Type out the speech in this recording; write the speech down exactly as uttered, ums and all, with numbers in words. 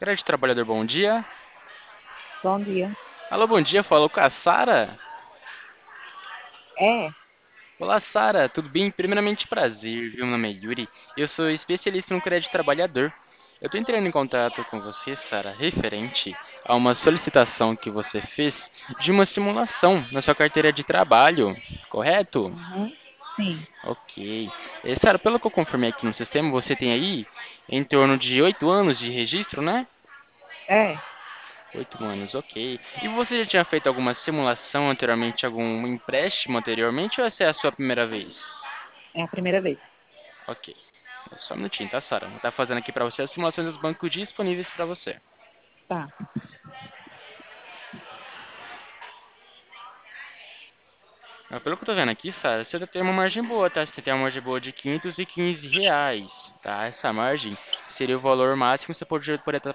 Grande trabalhador, bom dia. Bom dia. Alô, bom dia, falou com a Sara. É, Olá, Sara, tudo bem? Primeiramente, prazer, viu? Meu nome é Yuri. Eu sou especialista no crédito trabalhador. Eu estou entrando em contato com você, Sara, referente a uma solicitação que você fez de uma simulação na sua carteira de trabalho, correto? uhum, sim, Ok. Eh, Sara, pelo que eu confirmei aqui no sistema, você tem aí em torno de oito anos de registro, né? é, Oito anos, ok. E você já tinha feito alguma simulação anteriormente, algum empréstimo anteriormente, ou essa é a sua primeira vez? é a primeira vez. Ok. Só um minutinho, tá, Sara? Vou estar fazendo aqui para você as simulações dos bancos disponíveis para você. Tá. Ah, pelo que eu tô vendo aqui, Sara, você tem uma margem boa, tá? Você tem uma margem boa de quinhentos e quinze reais, tá? Essa margem seria o valor máximo que você poderia poderia